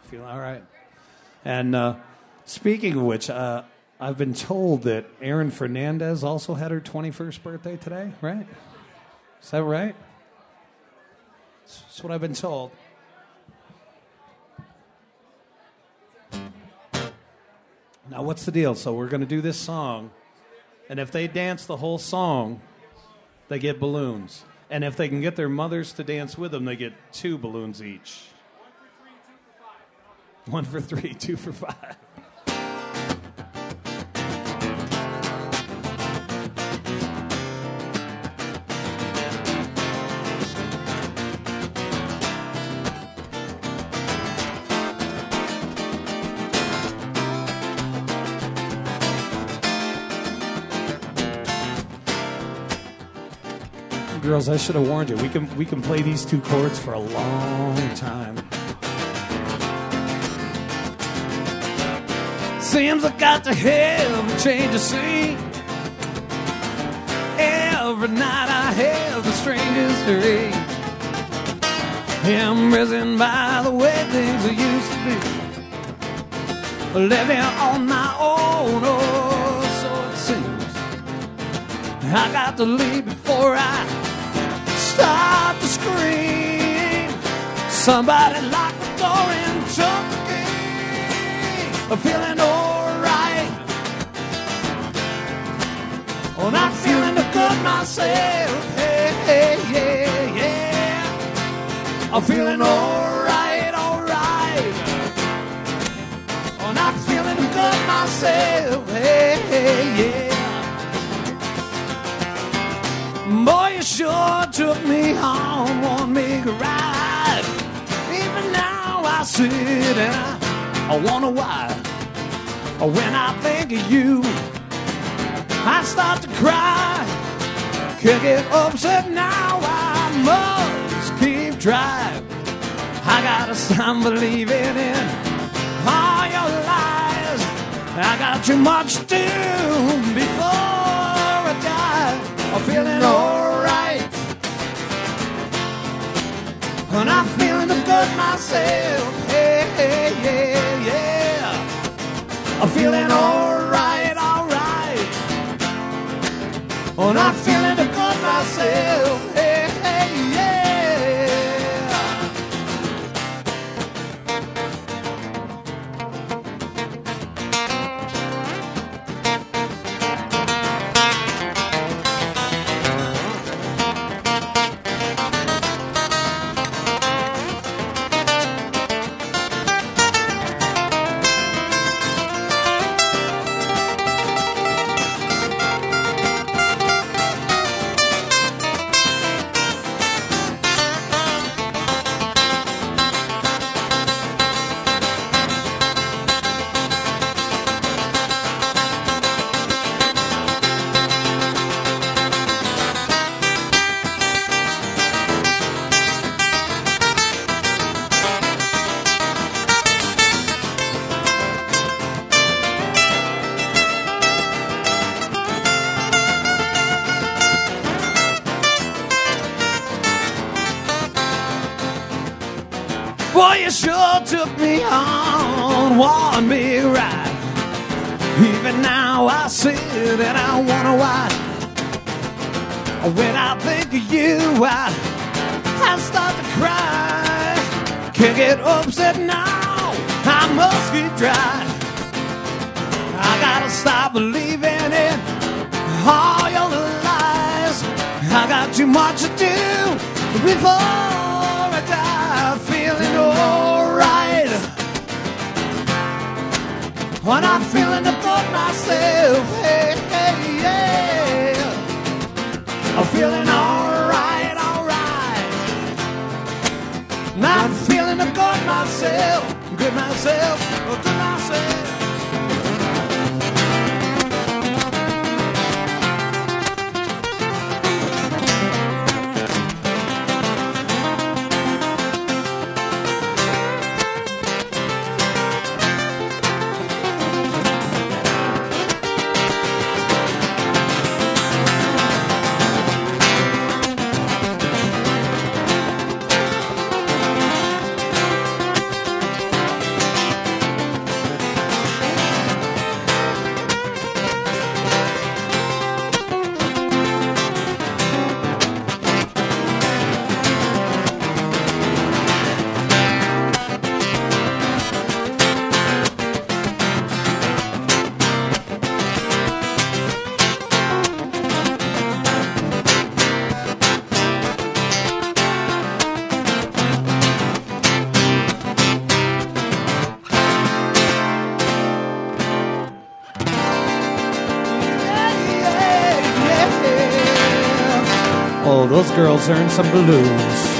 Feel all right. And speaking of which, I've been told that Aaron Fernandez also had her 21st birthday today, right? Is that right? That's what I've been told. Now, what's the deal? So we're going to do this song, and if they dance the whole song, they get balloons. And if they can get their mothers to dance with them, they get 2 balloons each. 1 for 3, 2 for 5. Girls, I should have warned you. We can play these 2 chords for a long time. Seems I got to have a change of scene. Every night I have the strangest dream. Imprisoned by the way things used to be. Living on my own, oh, so it seems. I got to leave before I start to scream. Somebody lock the door and jump the key. I'm feeling alright. Oh, not feeling good myself. Hey, hey, yeah, yeah. I'm feeling alright, alright. Oh, not feeling good myself. Hey, hey, yeah. Boy, you sure took me home, want me to ride. Even now I sit and I wonder why. When I think of you, I start to cry. Can't get upset now, I must keep trying. I gotta stop believing in all your lies. I got too much to do before I die. I'm feeling alright, and I'm feeling good myself. Hey, hey, yeah, yeah. I'm feeling alright, alright, and I'm feeling good myself. Hey, hey, yeah. Boy, you sure took me on one big ride. Even now I sit and I wonder why. When I think of you, I start to cry. Can't get upset now, I must keep trying. I gotta stop believing in all your lies. I got too much to do before I die. Feeling alright, when I'm feeling good myself. Hey, hey, yeah. I'm feeling alright, alright. Not feeling good myself, good myself, good myself. Oh, those girls earned some balloons.